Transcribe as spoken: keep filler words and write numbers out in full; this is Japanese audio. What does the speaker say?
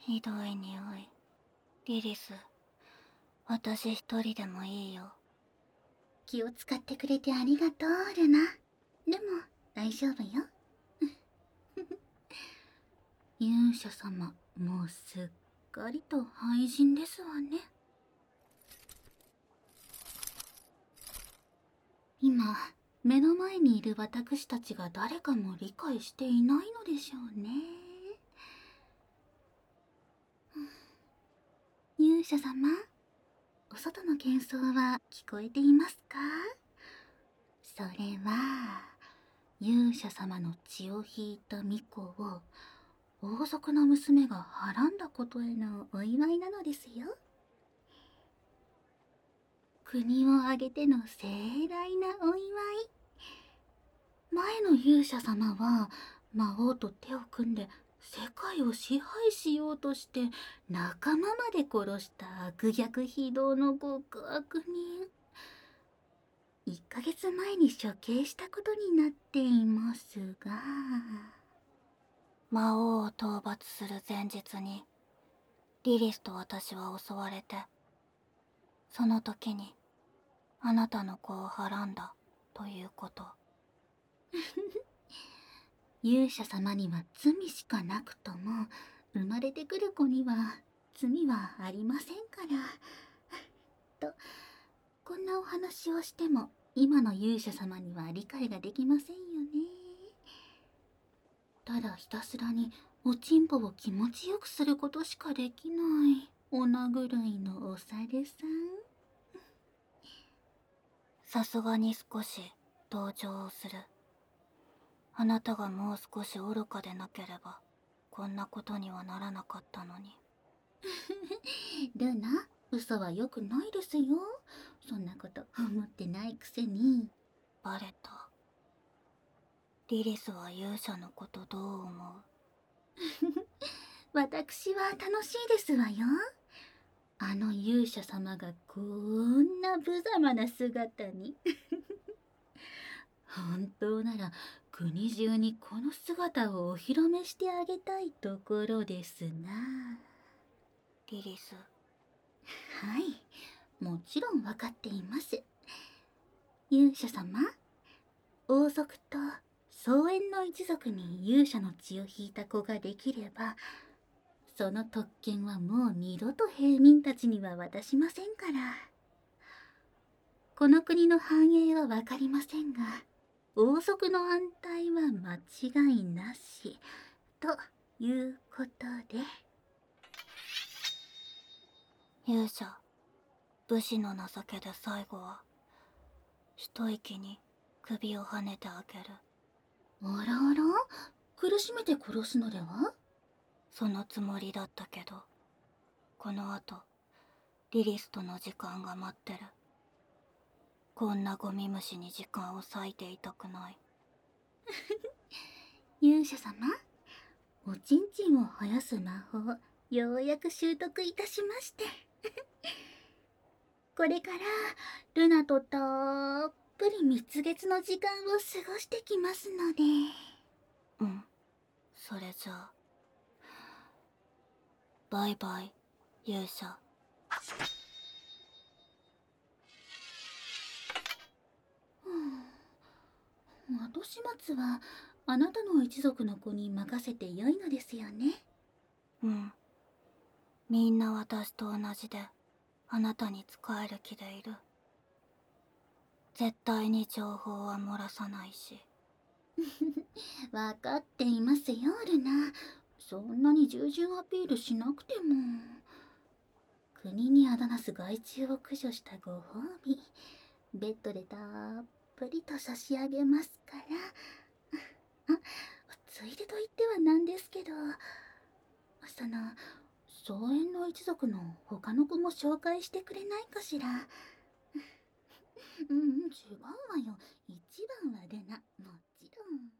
ひどい匂い。リリス、私一人でもいいよ。 気を使ってくれてありがとう、ルナ。でも、大丈夫よ。勇者様、もうすっかりと愛人ですわね。今、目の前にいる私たちが誰かも理解していないのでしょうね。勇者様、お外の喧騒は聞こえていますか？それは、勇者様の血を引いた巫女を王族の娘がはらんだことへのお祝いなのですよ。国を挙げての盛大なお祝い。前の勇者様は魔王と手を組んで世界を支配しようとして仲間まで殺した悪逆非道の極悪人。いっかげつまえに処刑したことになっていますが、 魔王を討伐する前日に、リリスと私は襲われて、その時に、あなたの子をはらんだ、ということ。 勇者様には罪しかなくとも、生まれてくる子には罪はありませんから。と、こんなお話をしても、今の勇者様には理解ができませんよね。ただひたすらにおちんぽを気持ちよくすることしかできない女狂いのお猿さん。 さすがに少し同情をする。あなたがもう少し愚かでなければ、こんなことにはならなかったのに。 ルナ、嘘は良くないですよ。そんなこと思ってないくせに。 バレた。リリスは勇者のことどう思う？ 私は楽しいですわよ。あの勇者様がこんな無様な姿に。本当なら国中にこの姿をお披露目してあげたいところですが。 リリス。 はい、もちろんわかっています。勇者様、王族と草園の一族に勇者の血を引いた子ができれば、その特権はもう二度と平民たちには渡しませんから。この国の繁栄はわかりませんが、王族の安泰は間違いなし、ということで。 勇者、武士の情けで最後は、一息に首をはねてあげる。 あらあら、苦しめて殺すのでは？ そのつもりだったけど、この後、リリスとの時間が待ってる。こんなゴミ虫に時間を割いていたくない。 勇者様、おちんちんを生やす魔法、ようやく習得いたしまして。これから、ルナとたっぷり蜜月の時間を過ごしてきますので。 うん、それじゃあ。バイバイ、勇者。 後始末はあなたの一族の子に任せてよいのですよね。 うん。みんな私と同じで、あなたに仕える気でいる。絶対に情報は漏らさないし。 わかっていますよ、ルナ。そんなに従順アピールしなくても。国にあだなす害虫を駆除したご褒美、ベッドでたっぷりと差し上げますから。あ、ついでと言ってはなんですけど、その、草園の一族の他の子も紹介してくれないかしら。うん、違うわよ。一番はルナ、もちろん。